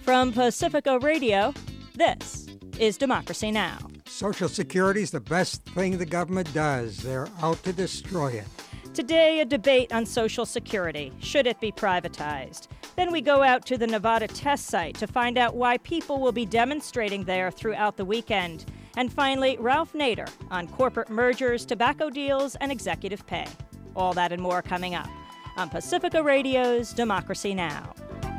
From Pacifica Radio, this is Democracy Now! Social Security is the best thing the government does. They're out to destroy it. Today, a debate on Social Security. Should it be privatized? Then we go out to the Nevada test site to find out why people will be demonstrating there throughout the weekend. And finally, Ralph Nader on corporate mergers, tobacco deals, and executive pay. All that and more coming up on Pacifica Radio's Democracy Now!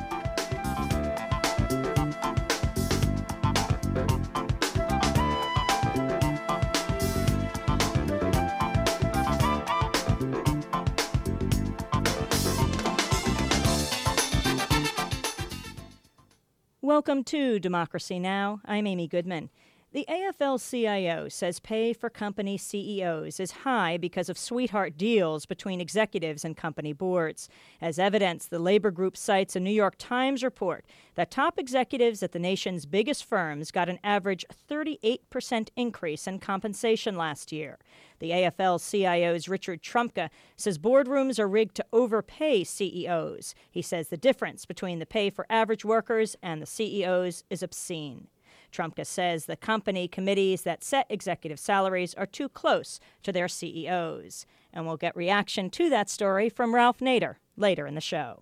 Welcome to Democracy Now! I'm Amy Goodman. The AFL-CIO says pay for company CEOs is high because of sweetheart deals between executives and company boards. As evidence, the labor group cites a New York Times report that top executives at the nation's biggest firms got an average 38% increase in compensation last year. The AFL-CIO's Richard Trumka says boardrooms are rigged to overpay CEOs. He says the difference between the pay for average workers and the CEOs is obscene. Trumka says the company committees that set executive salaries are too close to their CEOs. And we'll get reaction to that story from Ralph Nader later in the show.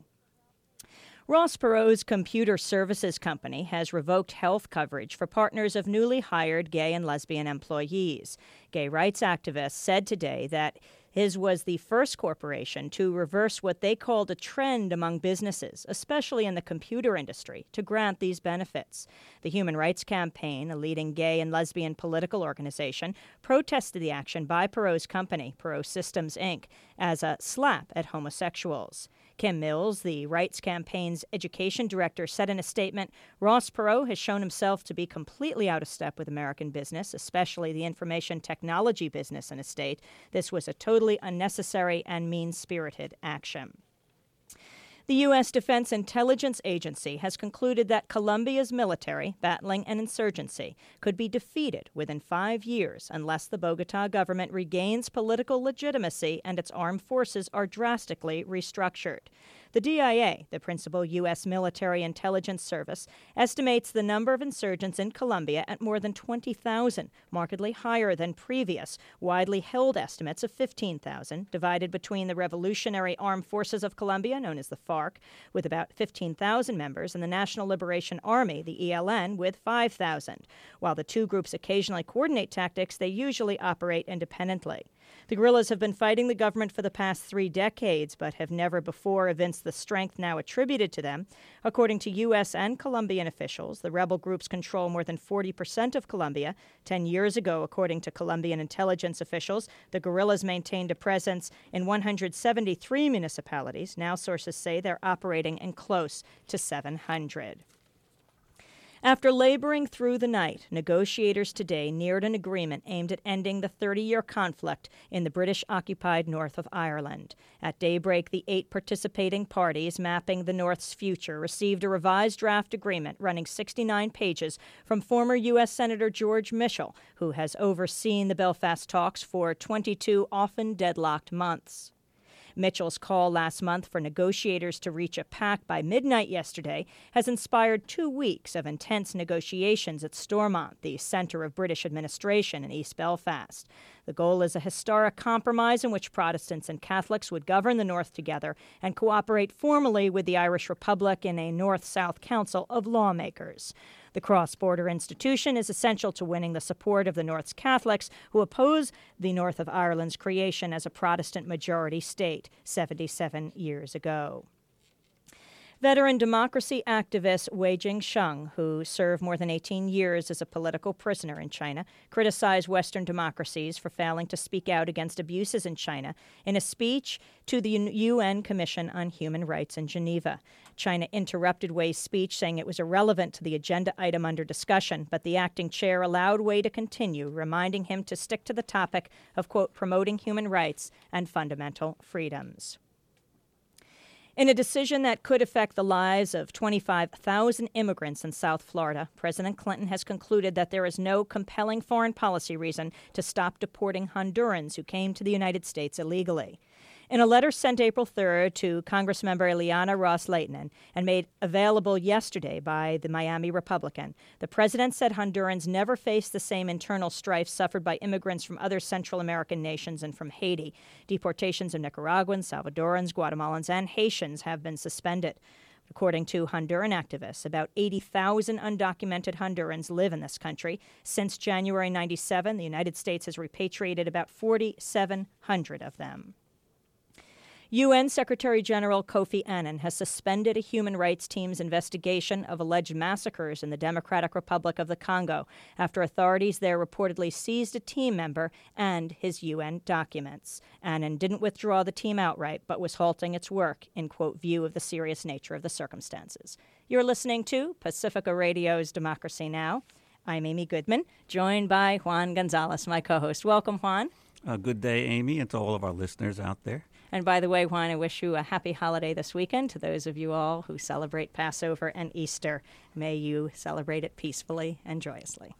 Ross Perot's computer services company has revoked health coverage for partners of newly hired gay and lesbian employees. Gay rights activists said today that his was the first corporation to reverse what they called a trend among businesses, especially in the computer industry, to grant these benefits. The Human Rights Campaign, a leading gay and lesbian political organization, protested the action by Perot's company, Perot Systems, Inc., as a slap at homosexuals. Kim Mills, the Rights Campaign's education director, said in a statement, Ross Perot has shown himself to be completely out of step with American business, especially the information technology business in his state. This was a totally unnecessary and mean-spirited action. The U.S. Defense Intelligence Agency has concluded that Colombia's military, battling an insurgency, could be defeated within 5 years unless the Bogotá government regains political legitimacy and its armed forces are drastically restructured. The DIA, the principal U.S. military intelligence service, estimates the number of insurgents in Colombia at more than 20,000, markedly higher than previous, widely held estimates of 15,000, divided between the Revolutionary Armed Forces of Colombia, known as the FARC, with about 15,000 members, and the National Liberation Army, the ELN, with 5,000. While the two groups occasionally coordinate tactics, they usually operate independently. The guerrillas have been fighting the government for the past 3 decades, but have never before evinced the strength now attributed to them. According to U.S. and Colombian officials, the rebel groups control more than 40% of Colombia. 10 years ago, according to Colombian intelligence officials, the guerrillas maintained a presence in 173 municipalities. Now sources say they're operating in close to 700. After laboring through the night, negotiators today neared an agreement aimed at ending the 30-year conflict in the British-occupied north of Ireland. At daybreak, the 8 participating parties mapping the North's future received a revised draft agreement running 69 pages from former U.S. Senator George Mitchell, who has overseen the Belfast talks for 22 often deadlocked months. Mitchell's call last month for negotiators to reach a pact by midnight yesterday has inspired 2 weeks of intense negotiations at Stormont, the center of British administration in East Belfast. The goal is a historic compromise in which Protestants and Catholics would govern the North together and cooperate formally with the Irish Republic in a North-South Council of lawmakers. The cross-border institution is essential to winning the support of the North's Catholics, who oppose the North of Ireland's creation as a Protestant-majority state 77 years ago. Veteran democracy activist Wei Jingsheng, who served more than 18 years as a political prisoner in China, criticized Western democracies for failing to speak out against abuses in China in a speech to the UN Commission on Human Rights in Geneva. China interrupted Wei's speech, saying it was irrelevant to the agenda item under discussion, but the acting chair allowed Wei to continue, reminding him to stick to the topic of, quote, promoting human rights and fundamental freedoms. In a decision that could affect the lives of 25,000 immigrants in South Florida, President Clinton has concluded that there is no compelling foreign policy reason to stop deporting Hondurans who came to the United States illegally. In a letter sent April 3rd to Congressmember Ileana Ros-Lehtinen and made available yesterday by the Miami Republican, the president said Hondurans never faced the same internal strife suffered by immigrants from other Central American nations and from Haiti. Deportations of Nicaraguans, Salvadorans, Guatemalans, and Haitians have been suspended. According to Honduran activists, about 80,000 undocumented Hondurans live in this country. Since January 97, the United States has repatriated about 4,700 of them. UN Secretary General Kofi Annan has suspended a human rights team's investigation of alleged massacres in the Democratic Republic of the Congo after authorities there reportedly seized a team member and his UN documents. Annan didn't withdraw the team outright, but was halting its work in, quote, view of the serious nature of the circumstances. You're listening to Pacifica Radio's Democracy Now! I'm Amy Goodman, joined by Juan Gonzalez, my co-host. Welcome, Juan. Good day, Amy, and to all of our listeners out there. And by the way, Juan, I wish you a happy holiday this weekend to those of you all who celebrate Passover and Easter. May you celebrate it peacefully and joyously.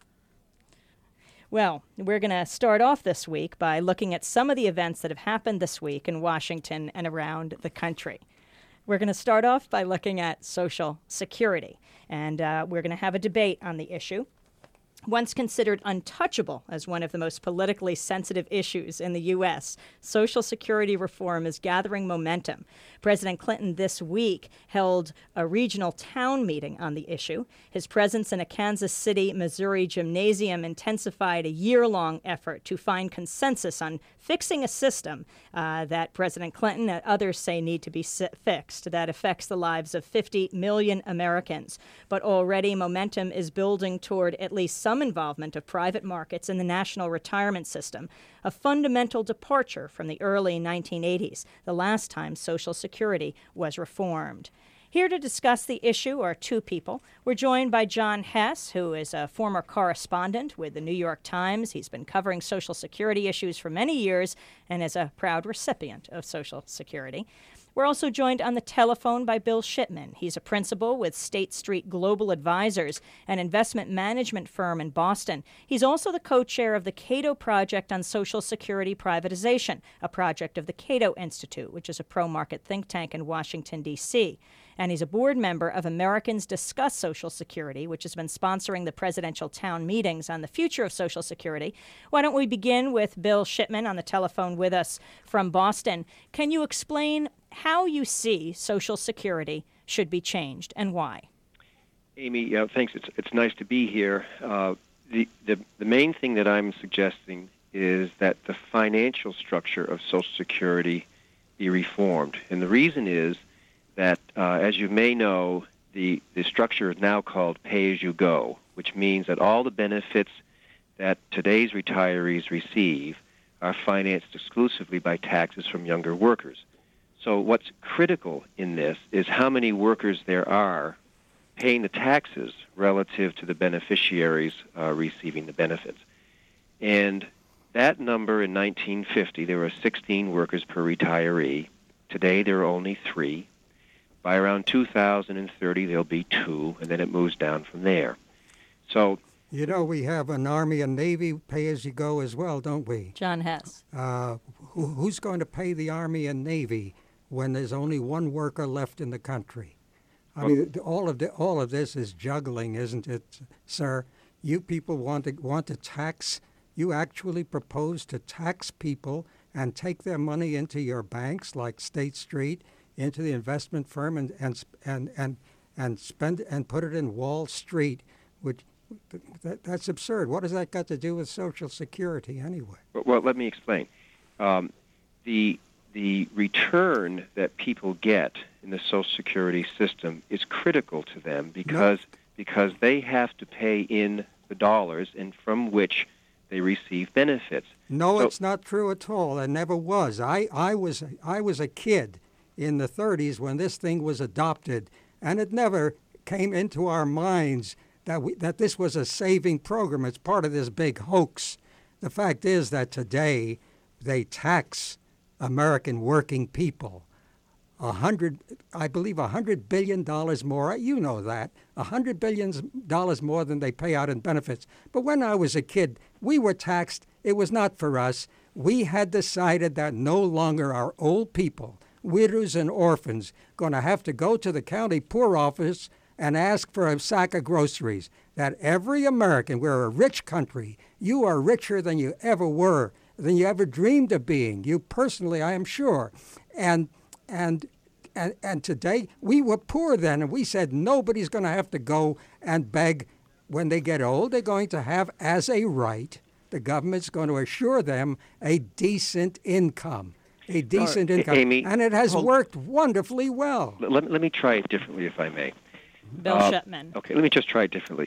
Well, we're going to start off this week by looking at some of the events that have happened this week in Washington and around the country. We're going to start off by looking at Social Security, and we're going to have a debate on the issue. Once considered untouchable as one of the most politically sensitive issues in the U.S., Social Security reform is gathering momentum. President Clinton this week held a regional town meeting on the issue. His presence in a Kansas City, Missouri gymnasium intensified a year-long effort to find consensus on fixing a system that President Clinton and others say need to be fixed that affects the lives of 50 million Americans. But already momentum is building toward at least some involvement of private markets in the national retirement system, a fundamental departure from the early 1980s, the last time Social Security was reformed. Here to discuss the issue are two people. We're joined by John Hess, who is a former correspondent with the New York Times. He's been covering Social Security issues for many years and is a proud recipient of Social Security. We're also joined on the telephone by Bill Shipman. He's a principal with State Street Global Advisors, an investment management firm in Boston. He's also the co-chair of the Cato Project on Social Security Privatization, a project of the Cato Institute, which is a pro-market think tank in Washington, D.C. And he's a board member of Americans Discuss Social Security, which has been sponsoring the presidential town meetings on the future of Social Security. Why don't we begin with Bill Shipman on the telephone with us from Boston. Can you explain how you see Social Security should be changed and why? Amy, thanks. It's nice to be here. The main thing that I'm suggesting is that the financial structure of Social Security be reformed. And the reason is that, as you may know, the structure is now called pay-as-you-go, which means that all the benefits that today's retirees receive are financed exclusively by taxes from younger workers. So what's critical in this is how many workers there are paying the taxes relative to the beneficiaries receiving the benefits. And that number in 1950, there were 16 workers per retiree. Today there are only 3. By around 2030, there'll be 2, and then it moves down from there. So, you know, we have an Army and Navy pay-as-you-go as well, don't we? John Hess. Who's going to pay the Army and Navy when there's only one worker left in the country? I mean, all of this is juggling, isn't it, sir? You people want to tax. You actually propose to tax people and take their money into your banks, like State Street, into the investment firm, and spend and put it in Wall Street. That's absurd. What has that got to do with Social Security anyway? Well, let me explain. The return that people get in the Social Security system is critical to them because they have to pay in the dollars and from which they receive benefits. No, it's not true at all. It never was. I was a kid in the 30s when this thing was adopted, and it never came into our minds that this was a saving program. It's part of this big hoax. The fact is that today they tax American working people $100 billion more. You know that. $100 billion more than they pay out in benefits. But when I was a kid, we were taxed. It was not for us. we had decided that no longer are old people, widows and orphans, going to have to go to the county poor office and ask for a sack of groceries. That every American, we're a rich country, you are richer than you ever were, than you ever dreamed of being. You personally, I am sure. And today, we were poor then, and we said nobody's going to have to go and beg when they get old. They're going to have, as a right, the government's going to assure them a decent income. A decent income. Amy, and it has worked wonderfully well. Let me try it differently, if I may. Bill Shipman. Okay, let me just try it differently.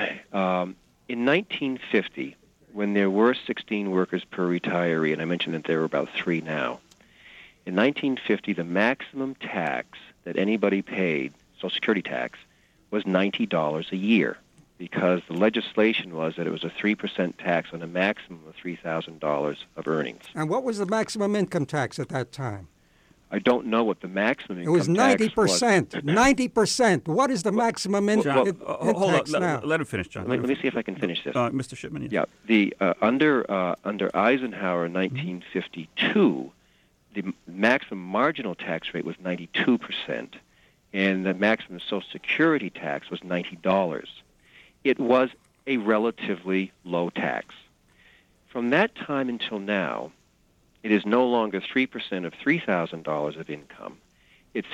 In 1950, when there were 16 workers per retiree, and I mentioned that there are about 3 now, in 1950, the maximum tax that anybody paid, Social Security tax, was $90 a year, because the legislation was that it was a 3% tax on a maximum of $3,000 of earnings. And what was the maximum income tax at that time? I don't know what the maximum income It was 90%. tax was. 90%. What is the maximum John, hold tax on. now? Let him finish, John. Let me see if I can finish this. Mr. Shipman, Yeah, the under Eisenhower in 1952, the maximum marginal tax rate was 92%, and the maximum Social Security tax was $90. It was a relatively low tax. From that time until now, it is no longer 3% of $3,000 of income. It's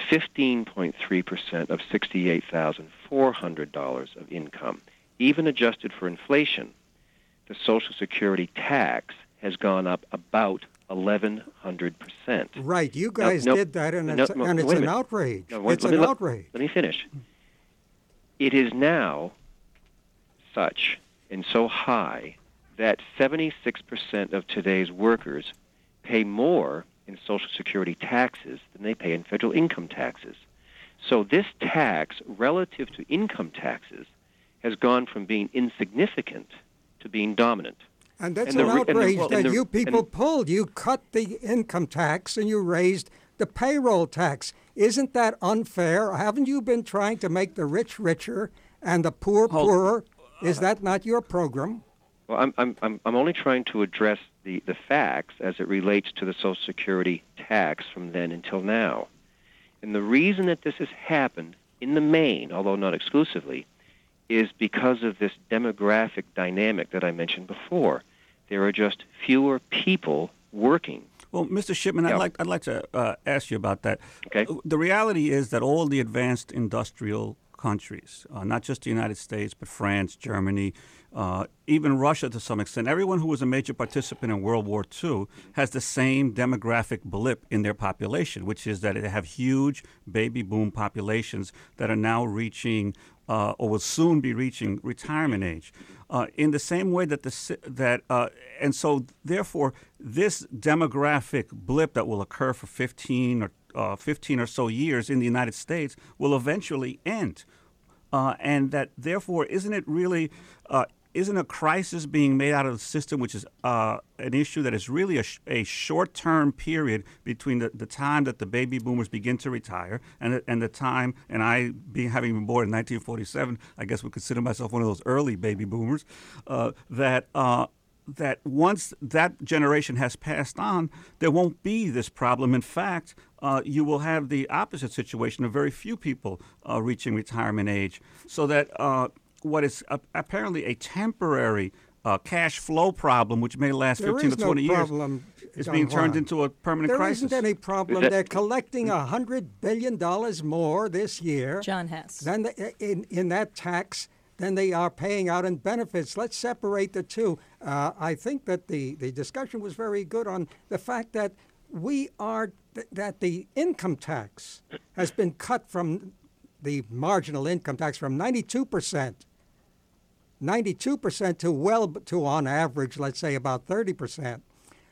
15.3% of $68,400 of income. Even adjusted for inflation, the Social Security tax has gone up about 1,100%. Right, you guys did that, and it's an outrage. It's an outrage. Let me finish. It is now such and so high that 76% of today's workers pay more in Social Security taxes than they pay in federal income taxes. So this tax, relative to income taxes, has gone from being insignificant to being dominant. And that's an outrage that you people pulled. You cut the income tax and you raised the payroll tax. Isn't that unfair? Haven't you been trying to make the rich richer and the poor poorer? Is that not your program? Well, I'm only trying to address the facts as it relates to the Social Security tax from then until now. And the reason that this has happened in the main, although not exclusively, is because of this demographic dynamic that I mentioned before. There are just fewer people working. Well, Mr. Shipman, Yeah. I'd like to ask you about that. Okay. The reality is that all the advanced industrial countries, not just the United States, but France, Germany, even Russia to some extent, everyone who was a major participant in World War II has the same demographic blip in their population, which is that they have huge baby boom populations that are now reaching or will soon be reaching retirement age. In the same way and so therefore this demographic blip that will occur for 15 or so years in the United States will eventually end. And that therefore, isn't a crisis being made out of the system, which is an issue that is really a short-term period between the time that the baby boomers begin to retire and the time, and having been born in 1947, I guess would consider myself one of those early baby boomers, that once that generation has passed on, there won't be this problem. In fact, you will have the opposite situation of very few people reaching retirement age, so that what is apparently a temporary cash flow problem, which may last 15 to 20 years, is being turned into a permanent crisis. There isn't any problem. They're collecting $100 billion more this year. John Hess. Than in that tax than they are paying out in benefits. Let's separate the two. I think that the discussion was very good on the fact that that the income tax has been cut from the marginal income tax from 92% to on average, let's say about 30%.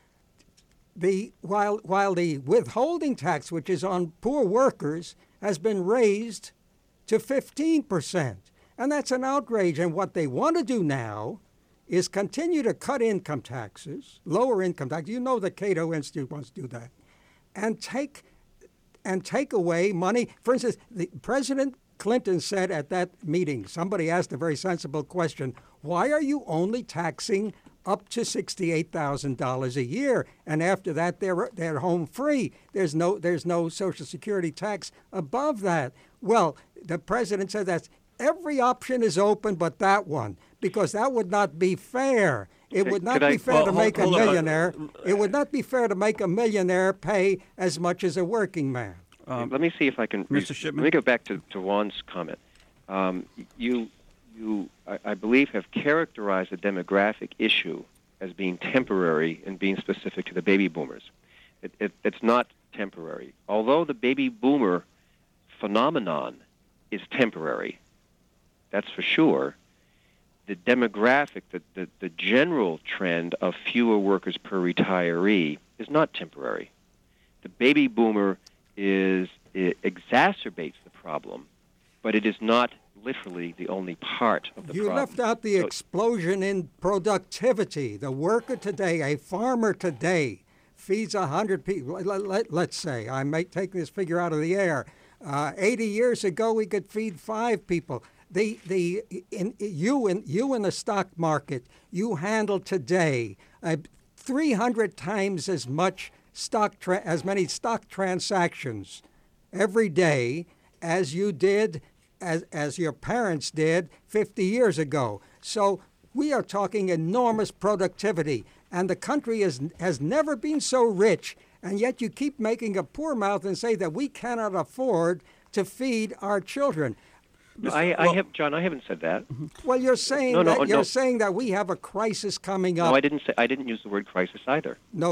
While the withholding tax, which is on poor workers, has been raised to 15%. And that's an outrage. And what they want to do now is continue to cut income taxes, lower income taxes. You know the Cato Institute wants to do that. And take away money. For instance, President Clinton said at that meeting, somebody asked a very sensible question, why are you only taxing up to $68,000 a year, and after that they're home free. There's no Social Security tax above that. Well, the president said that every option is open but that one, because that would not be fair. It would not be fair to make a millionaire. It would not be fair to make a millionaire pay as much as a working man. Let me see if I can. Mr. Shipman? Let me go back to Juan's comment. You, I believe, have characterized the demographic issue as being temporary and being specific to the baby boomers. It's not temporary. Although the baby boomer phenomenon is temporary, that's for sure, the demographic, the general trend of fewer workers per retiree is not temporary. The baby boomer it exacerbates the problem, but it is not literally the only part of the problem. You left out the explosion in productivity. The worker today, a farmer today, feeds 100 people. Let's say, I may take this figure out of the air. 80 years ago, we could feed 5 people. You in the stock market, you handle today 300 times as much as many stock transactions every day as you did, as your parents did 50 years ago. So we are talking enormous productivity, and the country has never been so rich, and yet you keep making a poor mouth and say that we cannot afford to feed our children. No, John, I haven't said that. Well, you're saying saying that we have a crisis coming up. No, I didn't use the word crisis either. No,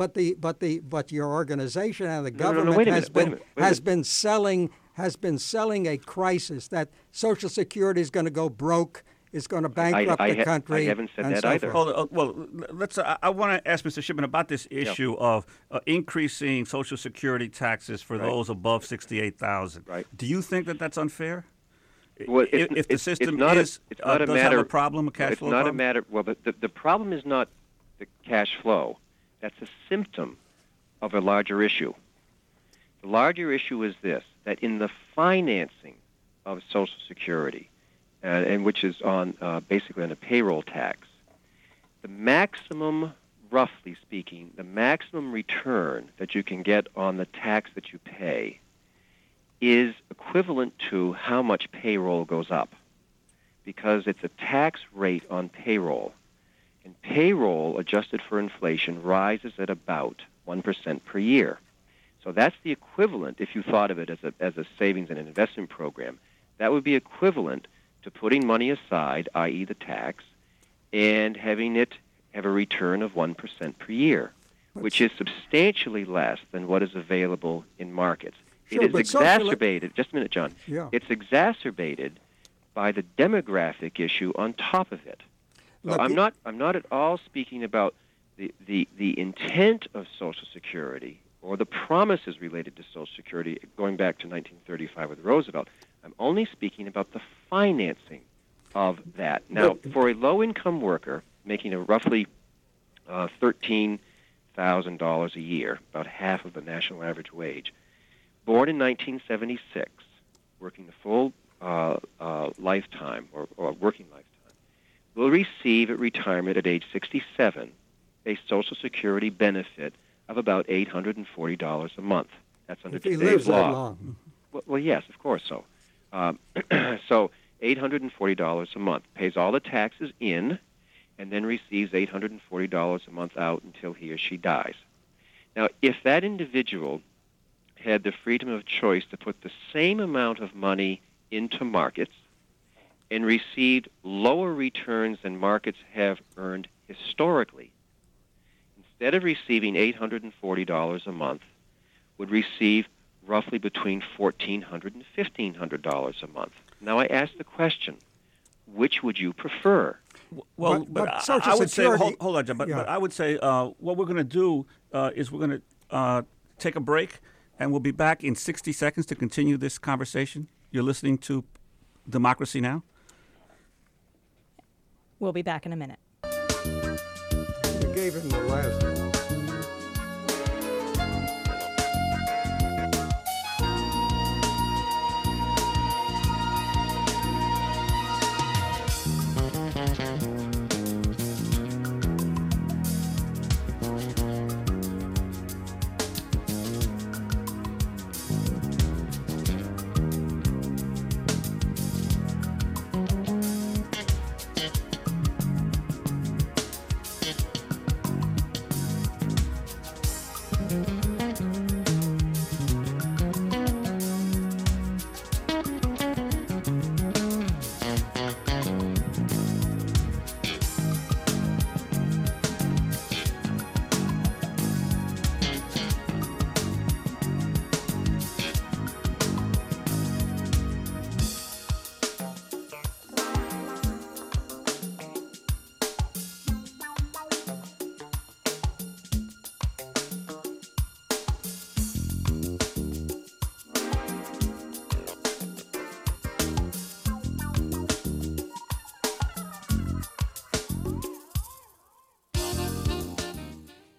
but your organization and the government has been selling a crisis that Social Security is going to go broke, is going to bankrupt the country. I haven't said that either. Well, I want to ask Mr. Shipman about this issue of increasing Social Security taxes for those above $68,000. Right. Do you think that that's unfair? Well, if the system does have a problem, a cash flow problem? It's not a matter. Well, the problem is not the cash flow. That's a symptom of a larger issue. The larger issue is this: that in the financing of Social Security, and which is on basically on a payroll tax, the maximum, roughly speaking, the maximum return that you can get on the tax that you pay is equivalent to how much payroll goes up, because it's a tax rate on payroll. And payroll, adjusted for inflation, rises at about 1% per year. So that's the equivalent, if you thought of it as a savings and an investment program, that would be equivalent to putting money aside, i.e. the tax, and having it have a return of 1% per year, which is substantially less than what is available in markets. Sure, it is exacerbated. Just a minute, John. Yeah. It's exacerbated by the demographic issue on top of it. So Look, I'm not at all speaking about the intent of Social Security or the promises related to Social Security going back to 1935 with Roosevelt. I'm only speaking about the financing of that. Now, for a low-income worker making a roughly $13,000 a year, about half of the national average wage, born in 1976, working the full lifetime or working lifetime, will receive at retirement at age 67 a Social Security benefit of about $840 a month. That's under today's law. If he lives that long. Well, yes, of course so. So $840 a month, pays all the taxes in, and then receives $840 a month out until he or she dies. Now, if that individual had the freedom of choice to put the same amount of money into markets and received lower returns than markets have earned historically, instead of receiving $840 a month, would receive roughly between $1,400 and $1,500 a month. Now I ask the question, which would you prefer? Well, but I would say, hold on, John, but I would say what we're going to do is we're going to take a break, and we'll be back in 60 seconds to continue this conversation. You're listening to Democracy Now! We'll be back in a minute. You gave him the last one.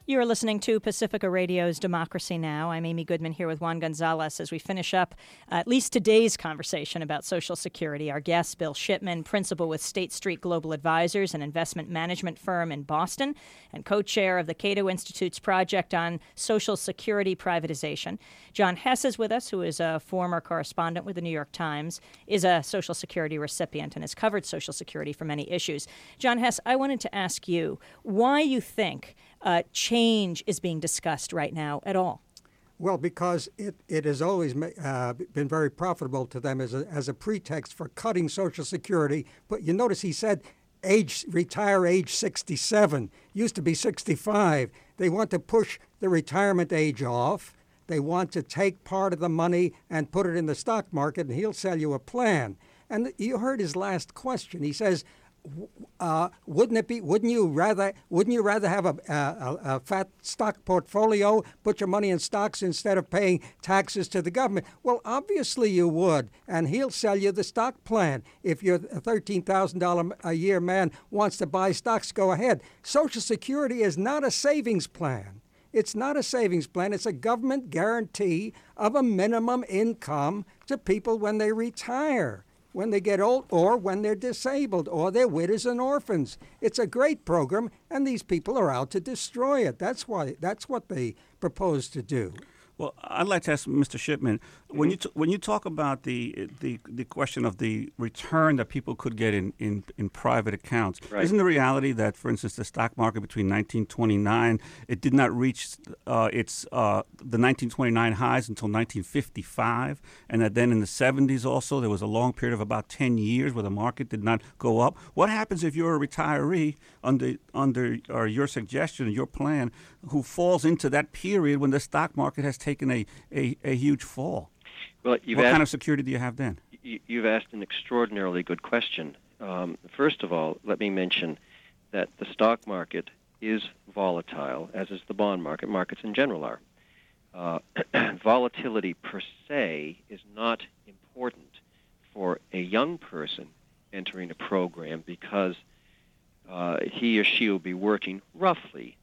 You're listening to Pacifica Radio's Democracy Now! I'm Amy Goodman here with Juan Gonzalez as we finish up at least today's conversation about Social Security. Our guest, Bill Shipman, principal with State Street Global Advisors, an investment management firm in Boston, and co-chair of the Cato Institute's project on Social Security privatization. John Hess is with us, who is a former correspondent with the New York Times, is a Social Security recipient, and has covered Social Security for many issues. John Hess, I wanted to ask you why you think change is being discussed right now at all. Well, because it has always been very profitable to them as a pretext for cutting Social Security. But you notice he said retire age 67. Used to be 65. They want to push the retirement age off. They want to take part of the money and put it in the stock market, and he'll sell you a plan. And you heard his last question. He says, wouldn't you rather have a fat stock portfolio, put your money in stocks instead of paying taxes to the government? Well, obviously you would, and he'll sell you the stock plan. If you're a $13,000 a year man wants to buy stocks, go ahead. Social Security is not a savings plan. It's not a savings plan. It's a government guarantee of a minimum income to people when they retire, when they get old, or when they're disabled, or they're widows and orphans. It's a great program, and these people are out to destroy it. That's what they propose to do. Well, I'd like to ask Mr. Shipman, when you talk about the question of the return that people could get in private accounts, right, isn't the reality that, for instance, the stock market between 1929, it did not reach the 1929 highs until 1955, and that then in the 70s also there was a long period of about 10 years where the market did not go up? What happens if you're a retiree under your suggestion, your plan, who falls into that period when the stock market has taken a huge fall? Well, what kind of security do you have then? You've asked an extraordinarily good question. First of all, let me mention that the stock market is volatile, as is the bond market. Markets in general are. Volatility per se is not important for a young person entering a program because he or she will be working roughly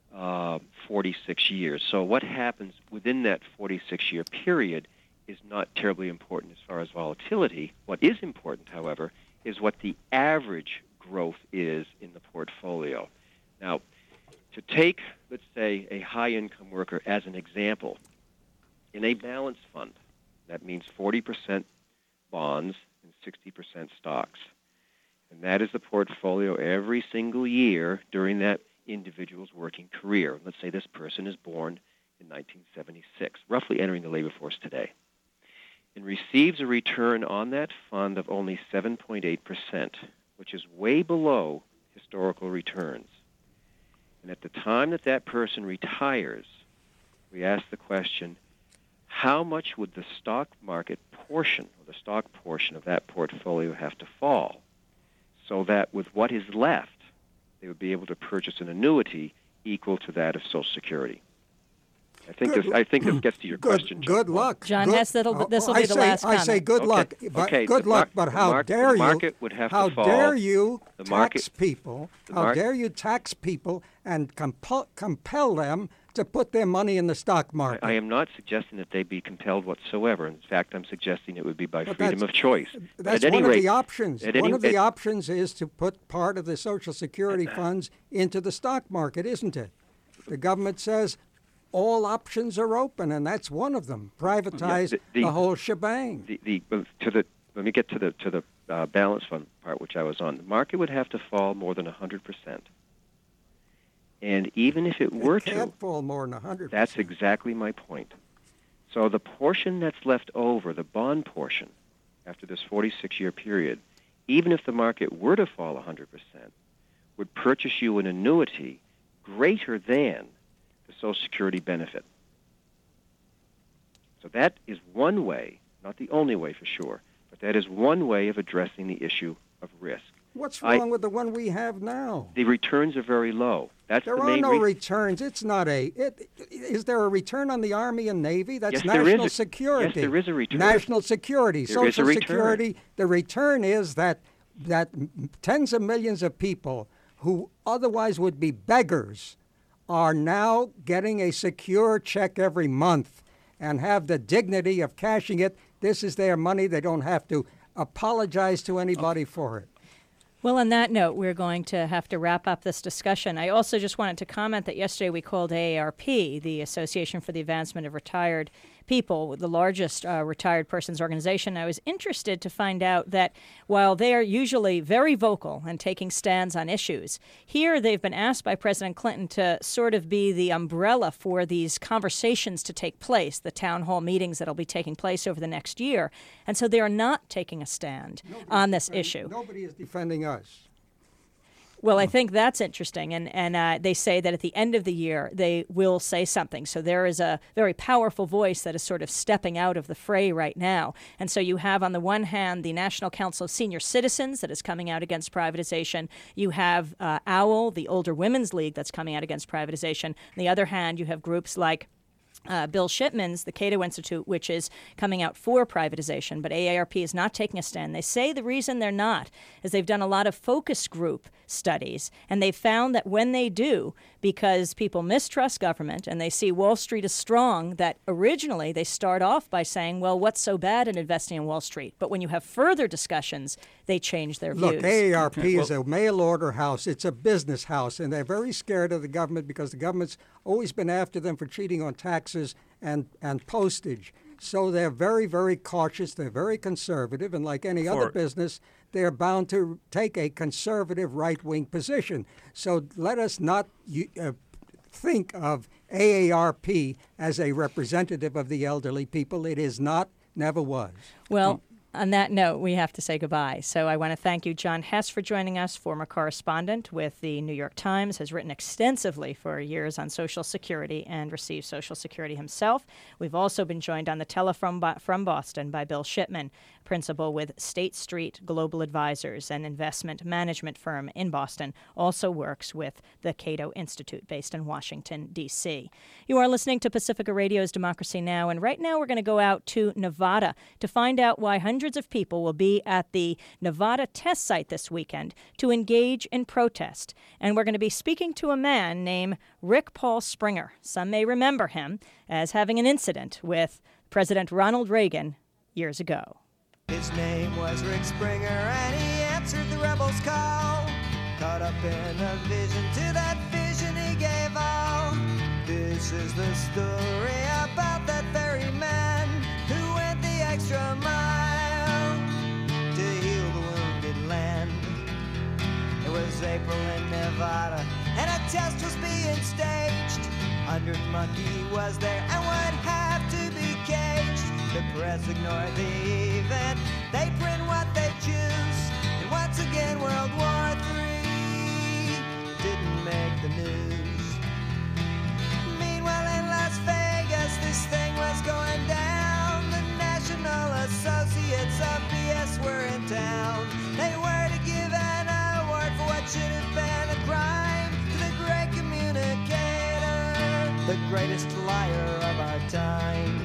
46 years. So what happens within that 46-year period is not terribly important as far as volatility. What is important, however, is what the average growth is in the portfolio. Now, to take, let's say, a high-income worker as an example, in a balanced fund, that means 40% bonds and 60% stocks. And that is the portfolio every single year during that individual's working career. Let's say this person is born in 1976, roughly entering the labor force today, and receives a return on that fund of only 7.8%, which is way below historical returns. And at the time that that person retires, we ask the question, how much would the stock market portion, or the stock portion of that portfolio have to fall so that with what is left, they would be able to purchase an annuity equal to that of Social Security? I think this gets to your question. Good luck. John Hess, this will be the last comment. I say good luck. But good luck, but how dare you tax people? How dare you tax people and compel them to put their money in the stock market? I am not suggesting that they be compelled whatsoever. In fact, I'm suggesting it would be by freedom of choice. That's one of the options. One of the options is to put part of the Social Security funds into the stock market, isn't it? The government says all options are open, and that's one of them. Privatize the whole shebang. Let me get to the balance fund part, which I was on. The market would have to fall more than 100%. And even if it were to, can't fall more than 100%. That's exactly my point. So the portion that's left over, the bond portion, after this 46-year period, even if the market were to fall 100%, would purchase you an annuity greater than the Social Security benefit. So that is one way, not the only way for sure, but that is one way of addressing the issue of risk. What's wrong with the one we have now? The returns are very low. There are no returns. It's not is there a return on the Army and Navy? That's yes, national security. Yes, there is a return. National security, Social Security. The return is that tens of millions of people who otherwise would be beggars are now getting a secure check every month and have the dignity of cashing it. This is their money. They don't have to apologize to anybody for it. Well, on that note, we're going to have to wrap up this discussion. I also just wanted to comment that yesterday we called AARP, the Association for the Advancement of Retired People, the largest retired persons organization. I was interested to find out that while they are usually very vocal and taking stands on issues, here they've been asked by President Clinton to sort of be the umbrella for these conversations to take place, the town hall meetings that will be taking place over the next year. And so they are not taking a stand on this issue. Nobody is defending us. Well, I think that's interesting, and they say that at the end of the year they will say something. So there is a very powerful voice that is sort of stepping out of the fray right now. And so you have, on the one hand, the National Council of Senior Citizens that is coming out against privatization. You have OWL, the Older Women's League, that's coming out against privatization. On the other hand, you have groups like Bill Shipman's, the Cato Institute, which is coming out for privatization, but AARP is not taking a stand. They say the reason they're not is they've done a lot of focus group studies, and they've found that when they do, because people mistrust government and they see Wall Street as strong, that originally they start off by saying, well, what's so bad in investing in Wall Street? But when you have further discussions, they change their views. Look, AARP is a mail-order house. It's a business house, and they're very scared of the government because the government's always been after them for cheating on taxes and postage. So they're very, very cautious. They're very conservative, and like any other business, they're bound to take a conservative right-wing position. So let us not think of AARP as a representative of the elderly people. It is not, never was. Well, on that note, we have to say goodbye. So I want to thank you, John Hess, for joining us, former correspondent with the New York Times, has written extensively for years on Social Security and received Social Security himself. We've also been joined on the telephone from Boston by Bill Shipman, principal with State Street Global Advisors, an investment management firm in Boston, also works with the Cato Institute based in Washington, D.C. You are listening to Pacifica Radio's Democracy Now!, and right now we're going to go out to Nevada to find out why hundreds of people will be at the Nevada test site this weekend to engage in protest. And we're going to be speaking to a man named Rick Paul Springer. Some may remember him as having an incident with President Ronald Reagan years ago. His name was Rick Springer, and he answered the rebels' call. Caught up in a vision, to that vision he gave all. This is the story about that very man who went the extra mile to heal the wounded land. It was April in Nevada, and a test was being staged. 100 Monkey was there and would have to be caged. The press ignored the event, they print what they choose, and once again World War III didn't make the news. Meanwhile in Las Vegas, this thing was going down. The National Associates of BS were in town. They were to give an award for what should have been a crime to the great communicator, the greatest liar of our time.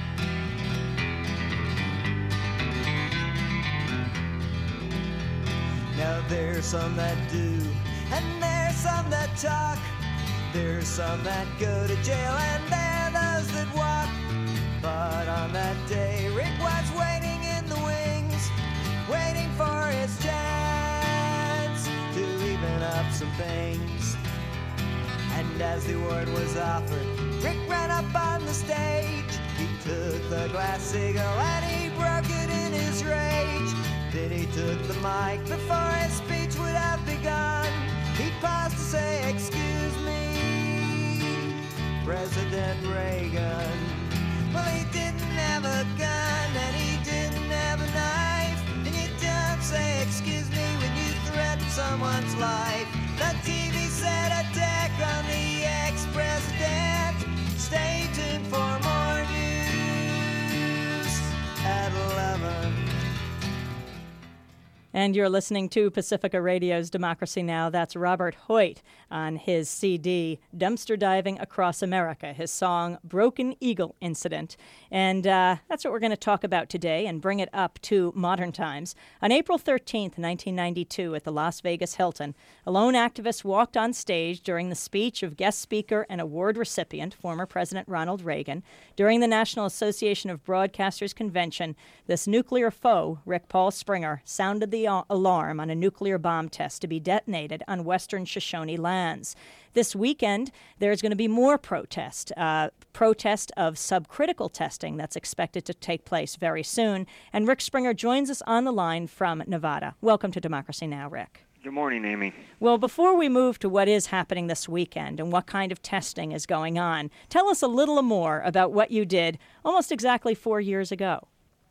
Now there's some that do, and there's some that talk. There's some that go to jail, and there are those that walk. But on that day, Rick was waiting in the wings, waiting for his chance to even up some things. And as the award was offered, Rick ran up on the stage. He took the glass eagle and he broke it in his rage. Then he took the mic before his speech would have begun. He paused to say, "Excuse me, President Reagan." Well, he didn't have a gun and he didn't have a knife. And you don't say, "Excuse me," when you threaten someone's life. The TV said attack on the ex-president. Stay tuned for more news at 11. And you're listening to Pacifica Radio's Democracy Now! That's Robert Hoyt on his CD, Dumpster Diving Across America, his song Broken Eagle Incident. And that's what we're going to talk about today and bring it up to modern times. On April 13th, 1992, at the Las Vegas Hilton, a lone activist walked on stage during the speech of guest speaker and award recipient, former President Ronald Reagan. During the National Association of Broadcasters Convention, this nuclear foe, Rick Paul Springer, sounded the alarm on a nuclear bomb test to be detonated on western Shoshone lands. This weekend, there's going to be more protest of subcritical testing that's expected to take place very soon. And Rick Springer joins us on the line from Nevada. Welcome to Democracy Now!, Rick. Good morning, Amy. Well, before we move to what is happening this weekend and what kind of testing is going on, tell us a little more about what you did almost exactly 4 years ago.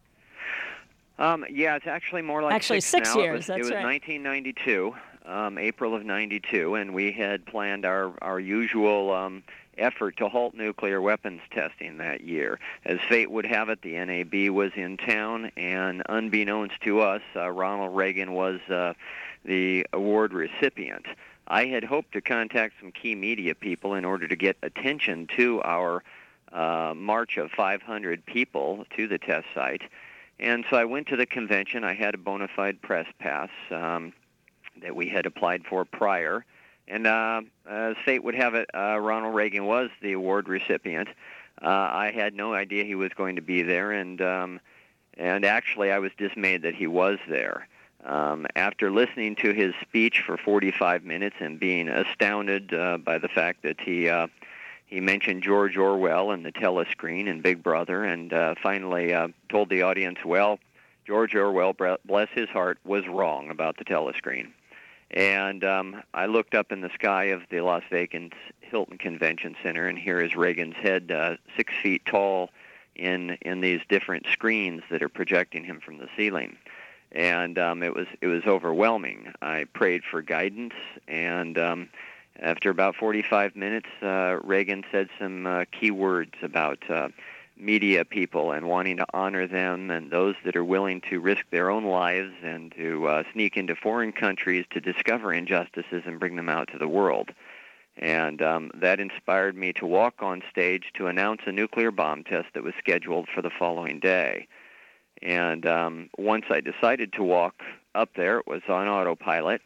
Yeah, it's actually more like six now. years. It was right. 1992, April of 92, and we had planned our usual effort to halt nuclear weapons testing that year. As fate would have it, the NAB was in town, and unbeknownst to us, Ronald Reagan was the award recipient. I had hoped to contact some key media people in order to get attention to our march of 500 people to the test site. And so I went to the convention. I had a bona fide press pass that we had applied for prior. And as fate would have it, Ronald Reagan was the award recipient. I had no idea he was going to be there, and actually I was dismayed that he was there. After listening to his speech for 45 minutes and being astounded by the fact that he mentioned George Orwell and the telescreen and Big Brother, and finally told the audience, well, George Orwell, bless his heart, was wrong about the telescreen. And I looked up in the sky of the Las Vegas Hilton Convention Center, and here is Reagan's head 6 feet tall in these different screens that are projecting him from the ceiling. And it was overwhelming. I prayed for guidance, and after about 45 minutes, Reagan said some key words about media people and wanting to honor them and those that are willing to risk their own lives and to sneak into foreign countries to discover injustices and bring them out to the world. And that inspired me to walk on stage to announce a nuclear bomb test that was scheduled for the following day. And once I decided to walk up there, it was on autopilot.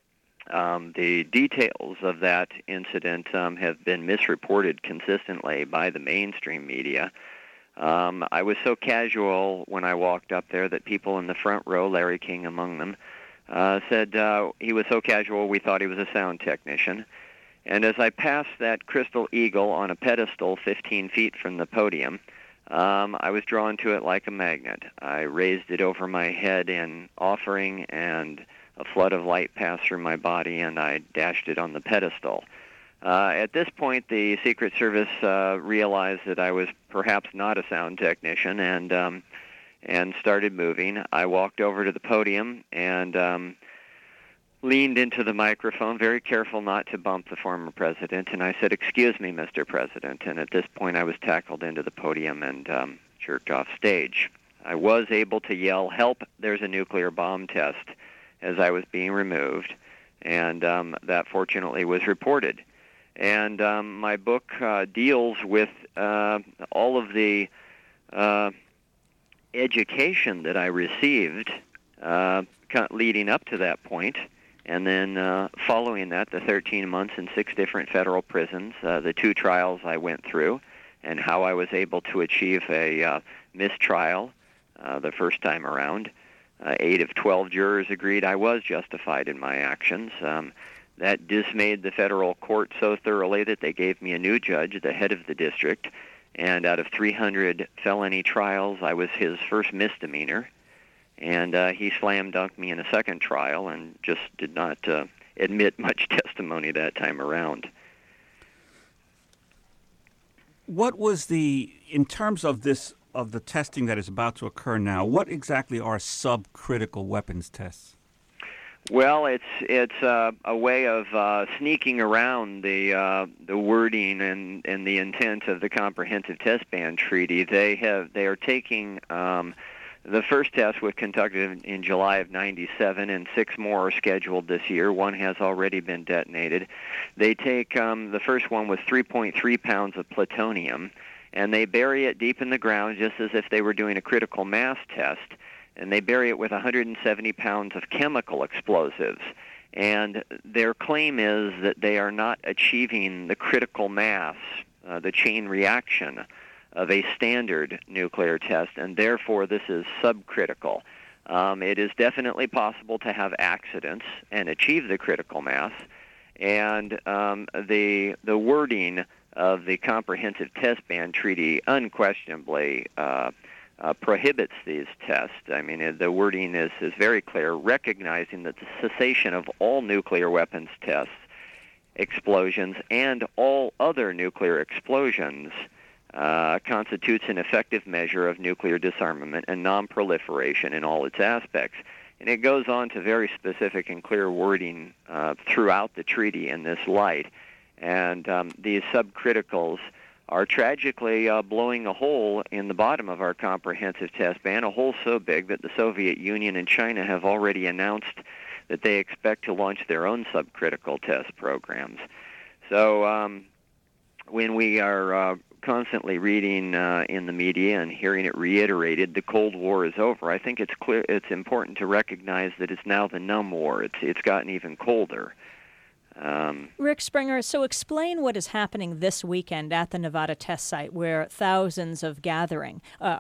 The details of that incident have been misreported consistently by the mainstream media. I was so casual when I walked up there that people in the front row, Larry King among them, said he was so casual we thought he was a sound technician. And as I passed that Crystal Eagle on a pedestal 15 feet from the podium, I was drawn to it like a magnet. I raised it over my head in offering, and a flood of light passed through my body, and I dashed it on the pedestal. At this point, the Secret Service realized that I was perhaps not a sound technician, and started moving. I walked over to the podium and leaned into the microphone, very careful not to bump the former president, and I said, "Excuse me, Mr. President." And at this point, I was tackled into the podium and jerked off stage. I was able to yell, "Help, there's a nuclear bomb test," as I was being removed, and that fortunately was reported. And my book deals with all of the education that I received leading up to that point, and then following that, the 13 months in 6 different federal prisons, the 2 trials I went through, and how I was able to achieve a mistrial the first time around. 8 of 12 jurors agreed I was justified in my actions. That dismayed the federal court so thoroughly that they gave me a new judge, the head of the district, and out of 300 felony trials, I was his first misdemeanor. And he slam-dunked me in a second trial and just did not admit much testimony that time around. What was in terms of the testing that is about to occur now, what exactly are subcritical weapons tests? Well, it's a way of sneaking around the wording and the intent of the Comprehensive Test Ban Treaty. They are taking The first test was conducted in July of 97, and 6 more are scheduled this year. One has already been detonated. They take, the first one was 3.3 pounds of plutonium, and they bury it deep in the ground just as if they were doing a critical mass test, and they bury it with 170 pounds of chemical explosives. And their claim is that they are not achieving the critical mass, the chain reaction of a standard nuclear test, and therefore this is subcritical. It is definitely possible to have accidents and achieve the critical mass, and the wording of the Comprehensive Test Ban Treaty unquestionably prohibits these tests. I mean, the wording is very clear, recognizing that the cessation of all nuclear weapons tests, explosions, and all other nuclear explosions constitutes an effective measure of nuclear disarmament and non-proliferation in all its aspects. And it goes on to very specific and clear wording throughout the treaty in this light. And these subcriticals are tragically blowing a hole in the bottom of our comprehensive test ban, a hole so big that the Soviet Union and China have already announced that they expect to launch their own subcritical test programs. So when we are constantly reading in the media and hearing it reiterated, the Cold War is over, I think it's important to recognize that it's now the numb war. It's gotten even colder. Rick Springer, so explain what is happening this weekend at the Nevada test site where thousands are gathering.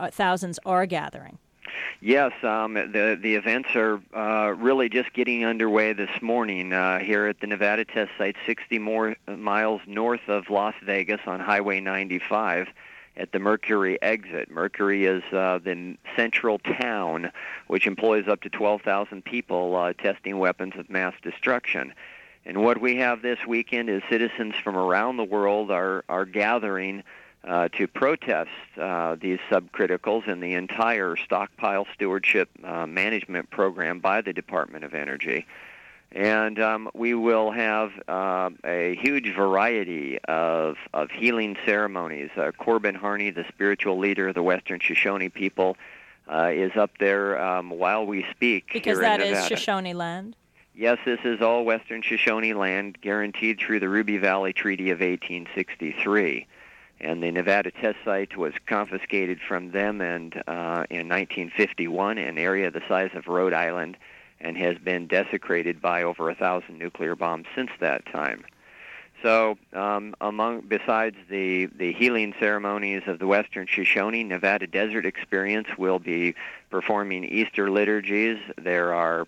Yes, the events are really just getting underway this morning here at the Nevada test site, 60 more miles north of Las Vegas on Highway 95 at the Mercury exit. Mercury is the central town, which employs up to 12,000 people testing weapons of mass destruction. And what we have this weekend is citizens from around the world are gathering to protest these subcriticals and the entire stockpile stewardship management program by the Department of Energy. And we will have a huge variety of healing ceremonies. Corbin Harney, the spiritual leader of the Western Shoshone people, is up there while we speak. Because here in that is Nevada. Shoshone land? Yes, this is all Western Shoshone land guaranteed through the Ruby Valley Treaty of 1863. And the Nevada test site was confiscated from them and in 1951, an area the size of Rhode Island, and has been desecrated by over 1,000 nuclear bombs since that time. So besides the healing ceremonies of the Western Shoshone, Nevada Desert Experience will be performing Easter liturgies. There are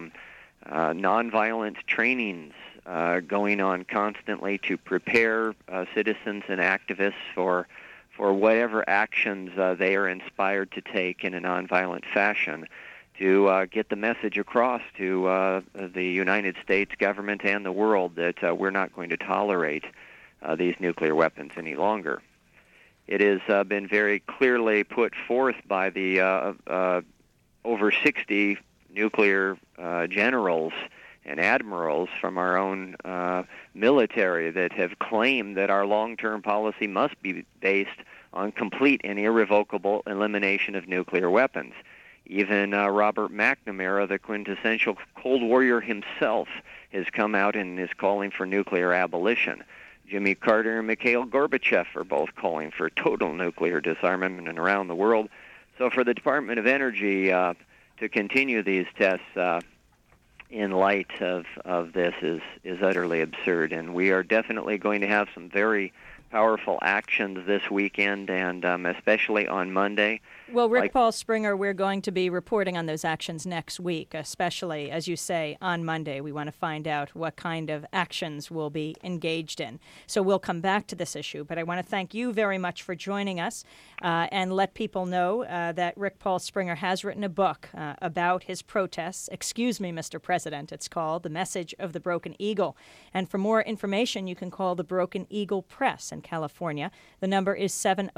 nonviolent trainings going on constantly to prepare citizens and activists for whatever actions they are inspired to take in a nonviolent fashion to get the message across to the United States government and the world that we're not going to tolerate these nuclear weapons any longer. It has been very clearly put forth by the over 60 nuclear generals and admirals from our own military that have claimed that our long-term policy must be based on complete and irrevocable elimination of nuclear weapons. Even Robert McNamara, the quintessential Cold Warrior himself, has come out and is calling for nuclear abolition. Jimmy Carter and Mikhail Gorbachev are both calling for total nuclear disarmament and around the world. So for the Department of Energy to continue these tests in light of this is utterly absurd. And we are definitely going to have some very powerful actions this weekend, and especially on Monday. Well, Rick Paul Springer, we're going to be reporting on those actions next week, especially, as you say, on Monday. We want to find out what kind of actions we'll be engaged in. So we'll come back to this issue, but I want to thank you very much for joining us and let people know that Rick Paul Springer has written a book about his protests. Excuse me, Mr. President, it's called The Message of the Broken Eagle. And for more information, you can call the Broken Eagle Press in California. The number is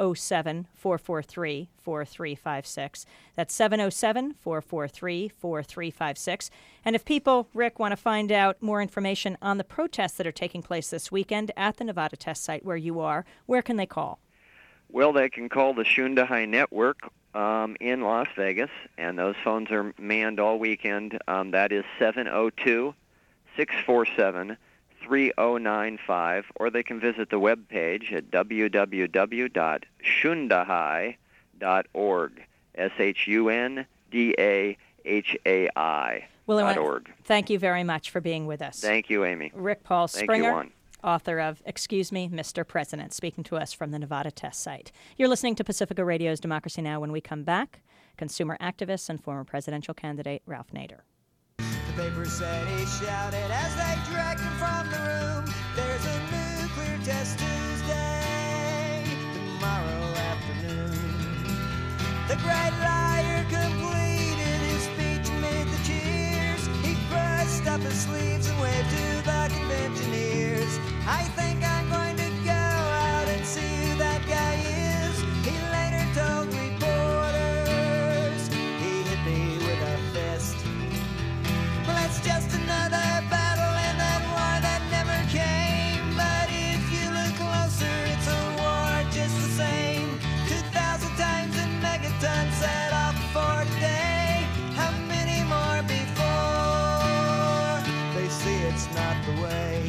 707-443-4356. That's 707-443-4356. And if people, Rick, want to find out more information on the protests that are taking place this weekend at the Nevada test site where you are, where can they call? Well, they can call the Shundahai Network in Las Vegas, and those phones are manned all weekend. That is 702-647-3095, or they can visit the webpage at www.shundahai.org, SHUNDAHAI. Well, thank you very much for being with us. Thank you, Amy. Rick Paul Thank Springer, you, Juan. author of Excuse Me, Mr. President, speaking to us from the Nevada test site. You're listening to Pacifica Radio's Democracy Now! When we come back, consumer activist and former presidential candidate Ralph Nader. The paper said he shouted as they dragged him from the room. There's a nuclear test Tuesday, tomorrow afternoon. The great liar completed his speech amid the cheers. He pursed up his sleeves and waved to the conventioneers. I think I'm going to go out and see who that guy is. He later told reporters he hit me with a fist. Well, it's just another battle in that war that never came. But if you look closer, it's a war just the same. 2,000 times in megatons set off for today. How many more before they see it's not the way?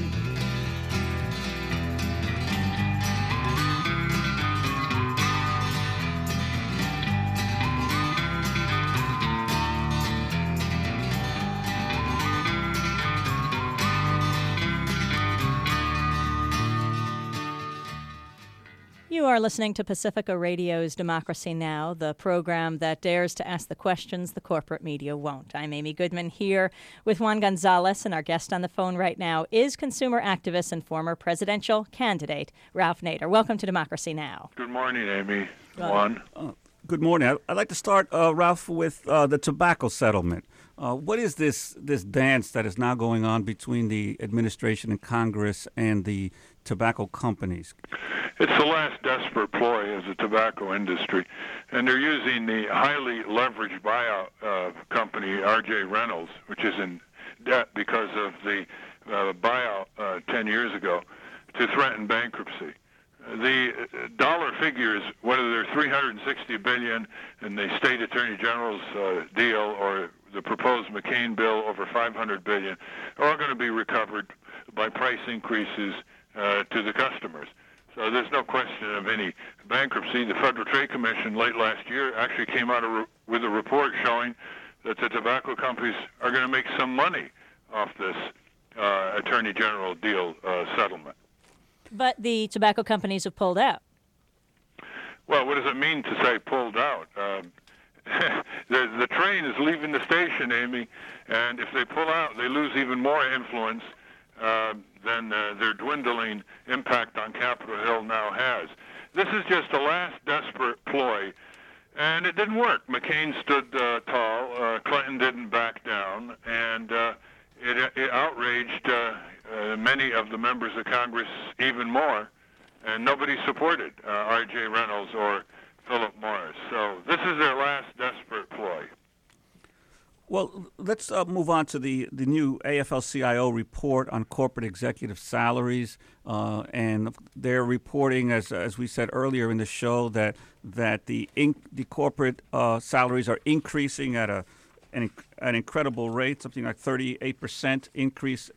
You are listening to Pacifica Radio's Democracy Now!, the program that dares to ask the questions the corporate media won't. I'm Amy Goodman here with Juan Gonzalez, and our guest on the phone right now is consumer activist and former presidential candidate Ralph Nader. Welcome to Democracy Now! Good morning, Amy. Juan. Good morning. I'd like to start, Ralph, with the tobacco settlement. What is this dance that is now going on between the administration and Congress and the tobacco companies? It's the last desperate ploy of the tobacco industry, and they're using the highly leveraged buyout company, R.J. Reynolds, which is in debt because of the buyout 10 years ago, to threaten bankruptcy. The dollar figures, whether they're $360 billion in the state attorney general's deal or the proposed McCain bill over $500 billion, are all going to be recovered by price increases to the customers. So there's no question of any bankruptcy. The Federal Trade Commission late last year actually came out with a report showing that the tobacco companies are going to make some money off this attorney general deal settlement. But the tobacco companies have pulled out. Well, what does it mean to say pulled out? The train is leaving the station, Amy, and if they pull out, they lose even more influence than their dwindling impact on Capitol Hill now has. This is just a last desperate ploy, and it didn't work. McCain stood tall, Clinton didn't back down, and it outraged many of the members of Congress even more, and nobody supported R.J. Reynolds or Philip Morris. So this is their last desperate ploy. Well, let's move on to the new AFL-CIO report on corporate executive salaries, and they're reporting, as we said earlier in the show, that the corporate salaries are increasing at an incredible rate, something like 38% increase.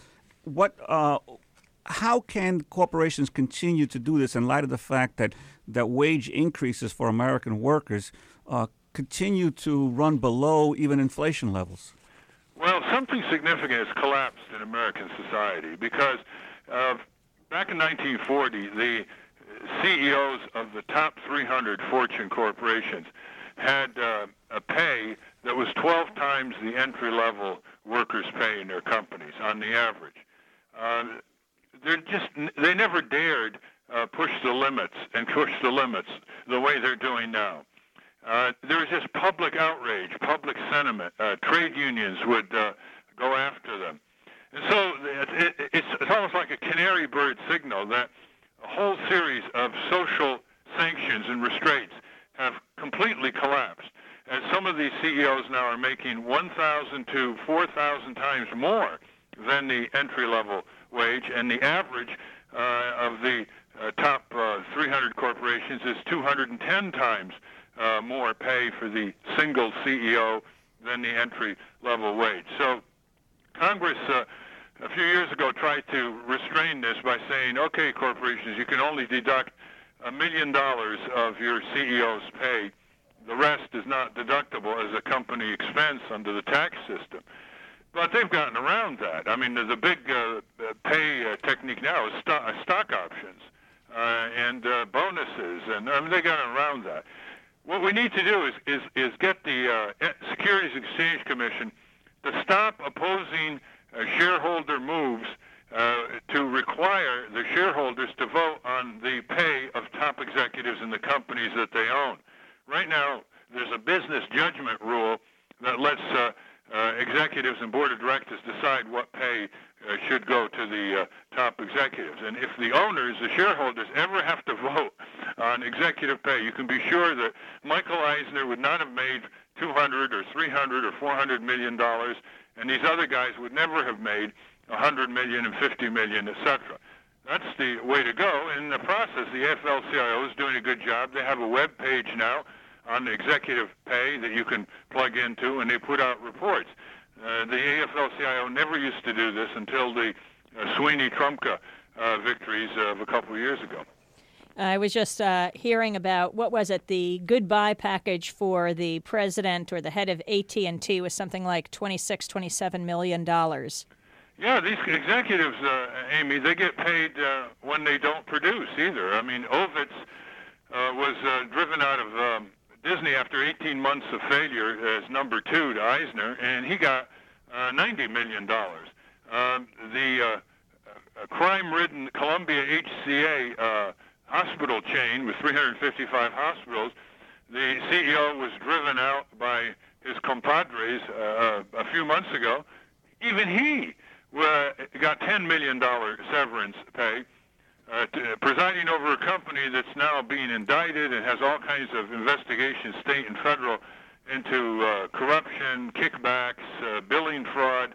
How can corporations continue to do this in light of the fact that wage increases for American workers continue to run below even inflation levels? Well, something significant has collapsed in American society because back in 1940, the CEOs of the top 300 Fortune corporations had a pay that was 12 times the entry-level workers' pay in their companies on the average. They never dared push the limits the way they're doing now. There was just public outrage, public sentiment. Trade unions would go after them. And so it's almost like a canary bird signal that a whole series of social sanctions and restraints have completely collapsed. And some of these CEOs now are making 1,000 to 4,000 times more than the entry-level wage, and the average of the top 300 corporations is 210 times more pay for the single CEO than the entry-level wage. So Congress a few years ago tried to restrain this by saying, okay, corporations, you can only deduct $1 million of your CEO's pay. The rest is not deductible as a company expense under the tax system. But they've gotten around that. I mean, there's a big pay technique now is stock options and bonuses, and they got around that. What we need to do is get the Securities and Exchange Commission to stop opposing shareholder moves to require the shareholders to vote on the pay of top executives in the companies that they own. Right now, there's a business judgment rule that lets executives and board of directors decide what pay should go to the top executives. And if the owners, the shareholders, ever have to vote on executive pay, you can be sure that Michael Eisner would not have made $200 or $300 or $400 million, and these other guys would never have made $100 million and $50 million, etc. That's the way to go. In the process, the AFL-CIO is doing a good job. They have a web page now on executive pay that you can plug into, and they put out reports. The AFL-CIO never used to do this until the Sweeney-Trumka victories of a couple of years ago. I was just hearing about, what was it, the goodbye package for the president or the head of AT&T was something like $27 million. Yeah, these executives, Amy, they get paid when they don't produce either. I mean, Ovitz was driven out of Disney after 18 months of failure as number 2 to Eisner, and he got $90 million. The crime-ridden Columbia HCA hospital chain with 355 hospitals, the CEO was driven out by his compadres a few months ago. Even he got $10 million severance pay, presiding over a company that's now being indicted and has all kinds of investigations, state and federal, into corruption, kickbacks, billing fraud,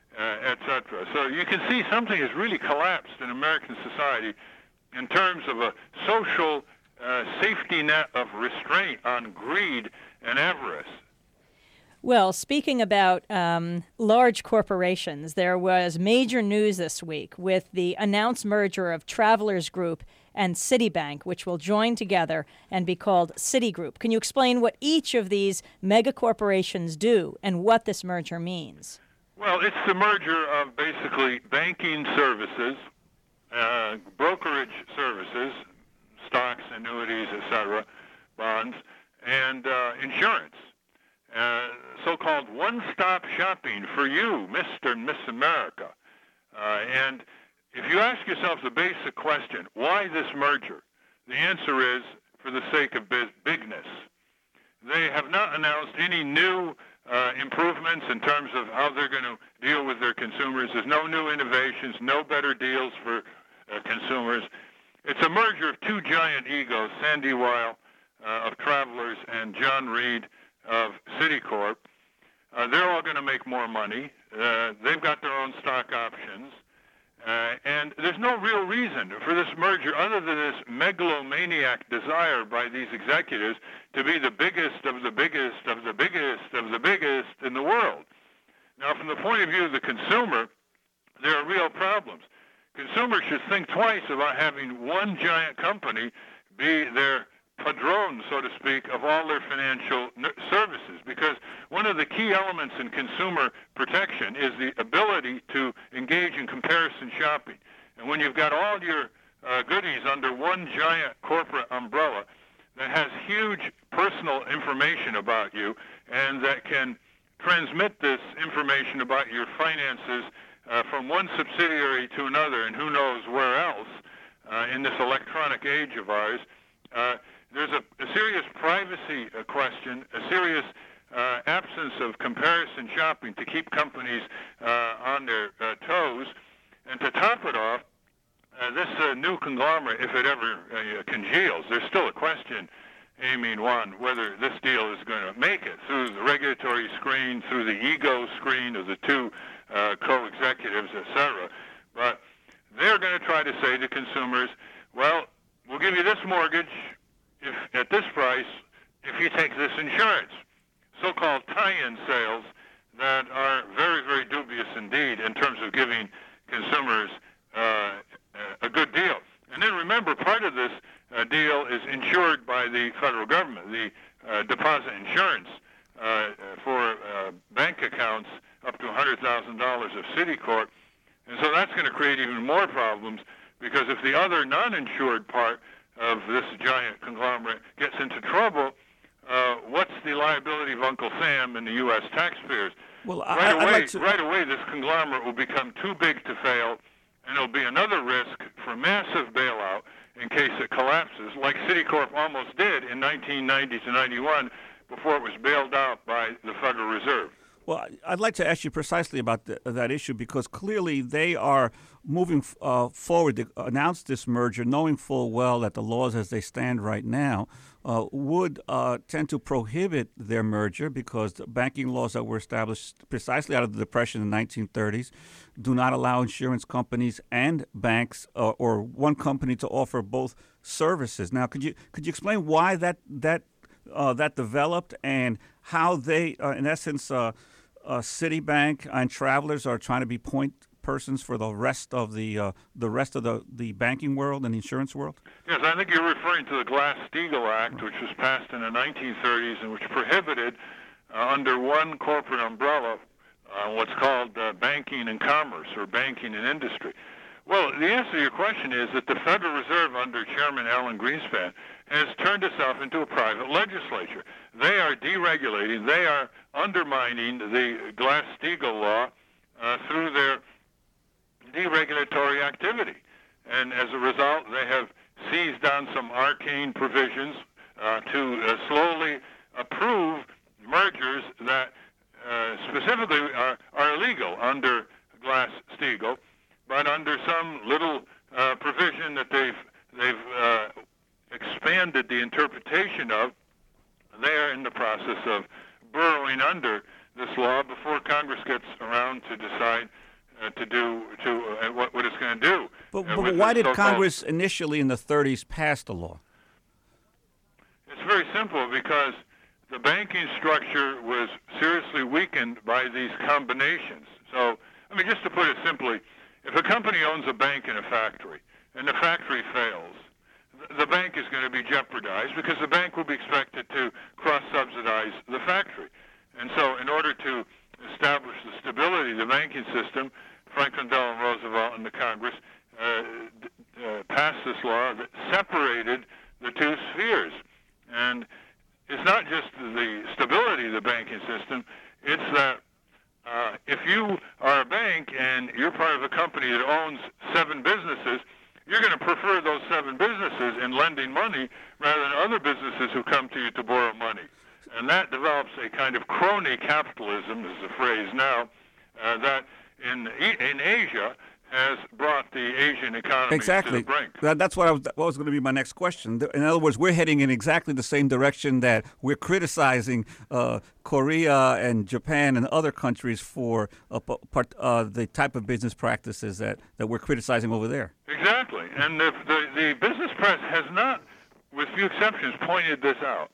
etc. So you can see something has really collapsed in American society in terms of a social safety net of restraint on greed and avarice. Well, speaking about large corporations, there was major news this week with the announced merger of Travelers Group and Citibank, which will join together and be called Citigroup. Can you explain what each of these mega corporations do and what this merger means? Well, it's the merger of basically banking services, brokerage services, stocks, annuities, etc., bonds, and insurance. So-called one-stop shopping for you, Mr. and Miss America. And if you ask yourself the basic question, why this merger? The answer is for the sake of bigness. They have not announced any new improvements in terms of how they're going to deal with their consumers. There's no new innovations, no better deals for consumers. It's a merger of two giant egos, Sandy Weil of Travelers and John Reed of Citicorp. They're all going to make more money. They've got their own stock options. And there's no real reason for this merger other than this megalomaniac desire by these executives to be the biggest of the biggest of the biggest of the biggest in the world. Now, from the point of view of the consumer, there are real problems. Consumers should think twice about having one giant company be their padrone, so to speak, of all their financial services, because one of the key elements in consumer protection is the ability to engage in comparison shopping. And when you've got all your goodies under one giant corporate umbrella that has huge personal information about you and that can transmit this information about your finances from one subsidiary to another and who knows where else in this electronic age of ours, there's a serious privacy question, a serious absence of comparison shopping to keep companies on their toes. And to top it off, this new conglomerate, if it ever congeals, there's still a question, Amy and Juan, whether this deal is going to make it through the regulatory screen, through the ego screen of the two co-executives, etc. But they're going to try to say say to consumers, well, we'll give you this mortgage if at this price if you take this insurance. So-called tie-in sales that are very, very dubious indeed in terms of giving consumers a good deal. And then remember, part of this deal is insured by the federal government, the deposit insurance for bank accounts up to $100,000 of Citicorp. And so that's going to create even more problems, because if the other non-insured part of this giant conglomerate gets into trouble, what's the liability of Uncle Sam and the U.S. taxpayers? Well, right away, this conglomerate will become too big to fail, and there'll be another risk for massive bailout in case it collapses, like Citicorp almost did in 1990 to 91 before it was bailed out by the Federal Reserve. Well, I'd like to ask you precisely about that issue, because clearly they are moving forward to announce this merger, knowing full well that the laws as they stand right now would tend to prohibit their merger, because the banking laws that were established precisely out of the Depression in the 1930s do not allow insurance companies and banks or one company to offer both services. Now, could you explain why that developed, and how they, in essence, Citibank and Travelers are trying to be point persons for the rest of the banking world and the insurance world? Yes, I think you're referring to the Glass-Steagall Act, which was passed in the 1930s and which prohibited, under one corporate umbrella, what's called banking and commerce, or banking and industry. Well, the answer to your question is that the Federal Reserve under Chairman Alan Greenspan has turned itself into a private legislature. They are deregulating, they are undermining the Glass-Steagall law through their deregulatory activity. And as a result, they have seized on some arcane provisions to slowly approve mergers that specifically are illegal under Glass-Steagall, but under some little provision that they've expanded the interpretation of. They are in the process of burrowing under this law before Congress gets around to decide what it's going to do. But why did Congress initially in the 30s pass the law? It's very simple, because the banking structure was seriously weakened by these combinations. So, I mean, just to put it simply, if a company owns a bank and a factory, and the factory fails, the bank is going to be jeopardized, because the bank will be expected to cross-subsidize the factory. And so in order to establish the stability of the banking system, Franklin Delano Roosevelt and the Congress passed this law that separated the two spheres. And it's not just the stability of the banking system, it's that if you are a bank and you're part of a company that owns 7 businesses, you're going to prefer those 7 businesses in lending money rather than other businesses who come to you to borrow money. And that develops a kind of crony capitalism, is the phrase now, that in Asia has brought the Asian economy to the brink. That's what was going to be my next question. In other words, we're heading in exactly the same direction that we're criticizing Korea and Japan and other countries for the type of business practices that we're criticizing over there. Exactly. And the business press has not, with few exceptions, pointed this out.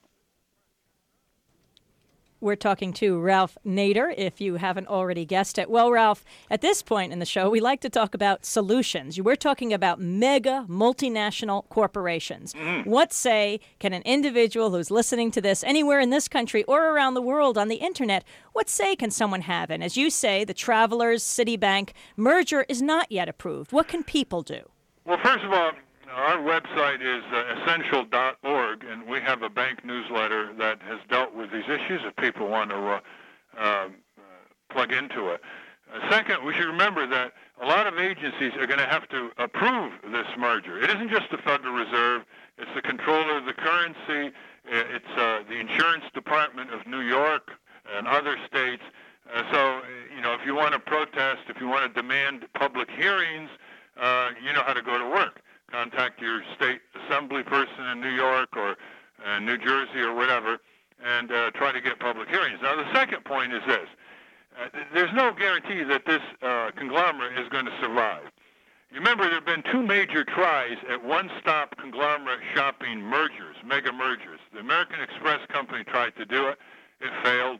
We're talking to Ralph Nader, if you haven't already guessed it. Well, Ralph, at this point in the show, we like to talk about solutions. We're talking about mega multinational corporations. What say can an individual who's listening to this anywhere in this country or around the world on the internet, what say can someone have? And as you say, the Travelers, Citibank merger is not yet approved. What can people do? Well, first of all, our website is essential.org, and we have a bank newsletter that has dealt with these issues if people want to plug into it. Second, we should remember that a lot of agencies are going to have to approve this merger. It isn't just the Federal Reserve. It's the Comptroller of the Currency. It's the Insurance Department of New York and other states. So, if you want to protest, if you want to demand public hearings, you know how to go to work. Contact your state assembly person in New York or New Jersey or whatever, and try to get public hearings. Now, the second point is this. There's no guarantee that this conglomerate is going to survive. You remember there have been two major tries at one-stop conglomerate shopping mergers, mega mergers. The American Express Company tried to do it. It failed.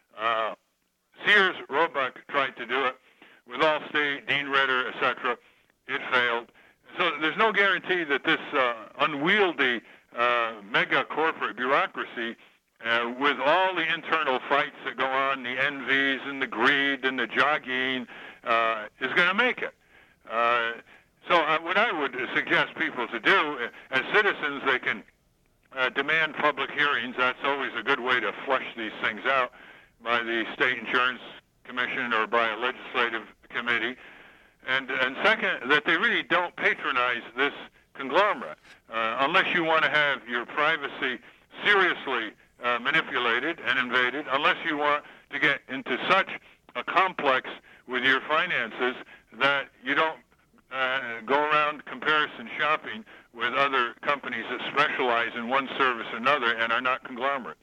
Sears Roebuck tried to do it with Allstate, Dean Ritter, etc. It failed. So there's no guarantee that this unwieldy mega corporate bureaucracy, with all the internal fights that go on, the envies and the greed and the jogging, is going to make it. So what I would suggest people to do, as citizens, they can demand public hearings. That's always a good way to flush these things out by the State Insurance Commission or by a legislative committee. And second, that they really don't patronize this conglomerate. Unless you want to have your privacy seriously manipulated and invaded, unless you want to get into such a complex with your finances that you don't go around comparison shopping with other companies that specialize in one service or another and are not conglomerates.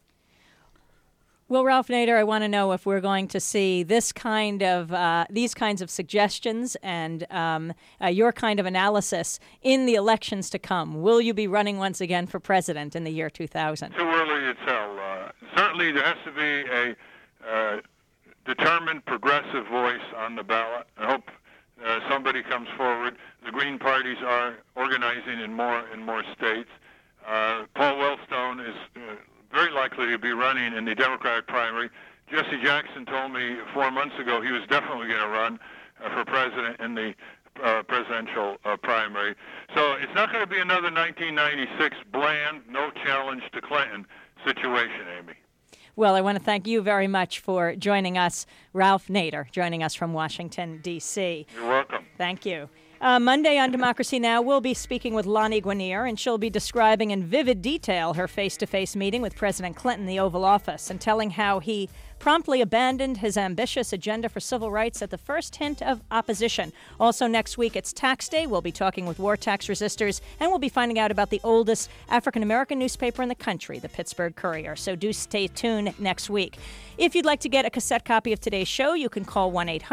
Well, Ralph Nader, I want to know if we're going to see this kind of these kinds of suggestions and your kind of analysis in the elections to come. Will you be running once again for president in the year 2000? Too early to tell. Certainly, there has to be a determined progressive voice on the ballot. I hope somebody comes forward. The Green parties are organizing in more states. Paul Wellstone is very likely to be running in the Democratic primary. Jesse Jackson told me 4 months ago he was definitely going to run for president in the presidential primary. So it's not going to be another 1996 bland, no challenge to Clinton situation, Amy. Well, I want to thank you very much for joining us, Ralph Nader, joining us from Washington, D.C. You're welcome. Thank you. Monday on Democracy Now! We'll be speaking with Lani Guinier, and she'll be describing in vivid detail her face-to-face meeting with President Clinton in the Oval Office and telling how he promptly abandoned his ambitious agenda for civil rights at the first hint of opposition. Also next week, it's Tax Day. We'll be talking with war tax resistors, and we'll be finding out about the oldest African-American newspaper in the country, the Pittsburgh Courier. So do stay tuned next week. If you'd like to get a cassette copy of today's show, you can call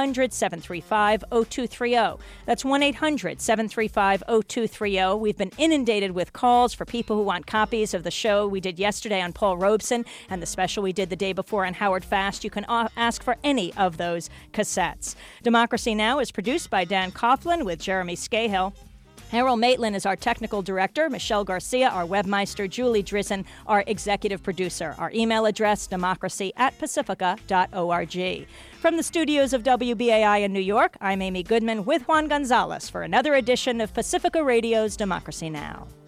1-800-735-0230. That's 1-800-735-0230. We've been inundated with calls for people who want copies of the show we did yesterday on Paul Robeson and the special we did the day before on Howard Fast. You can ask for any of those cassettes. Democracy Now! Is produced by Dan Coughlin with Jeremy Scahill. Errol Maitland is our technical director, Michelle Garcia, our webmeister, Julie Drizzen, our executive producer. Our email address, democracy@pacifica.org. From the studios of WBAI in New York, I'm Amy Goodman with Juan Gonzalez for another edition of Pacifica Radio's Democracy Now!